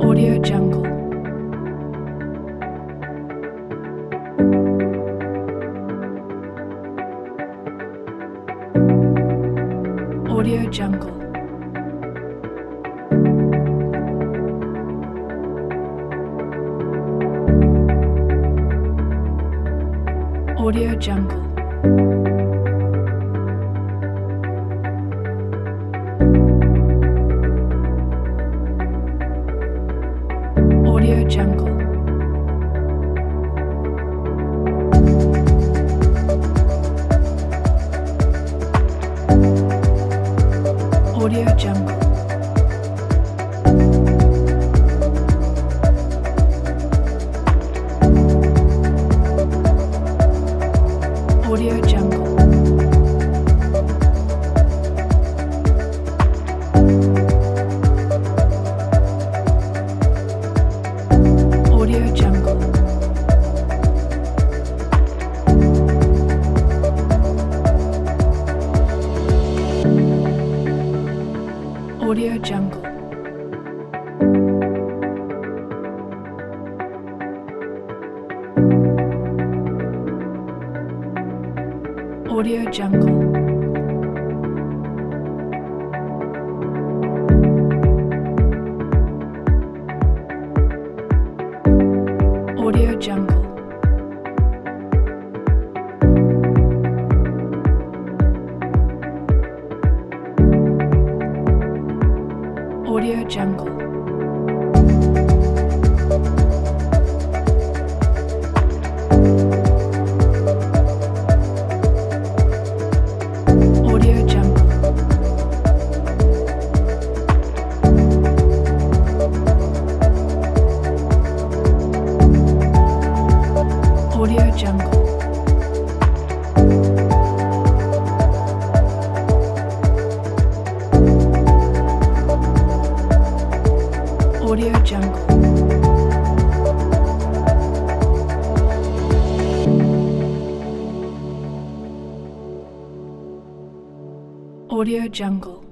Audio Jungle. Audio Jungle. Audio Jungle. Audio Jungle. Audio Jungle. Audio Jungle. Audio Jungle. Audio Jungle. Audio Jungle. Audio Jungle. Audio Jungle. Audio Jungle. Audio Jungle. Audio Jungle. Audio Jungle.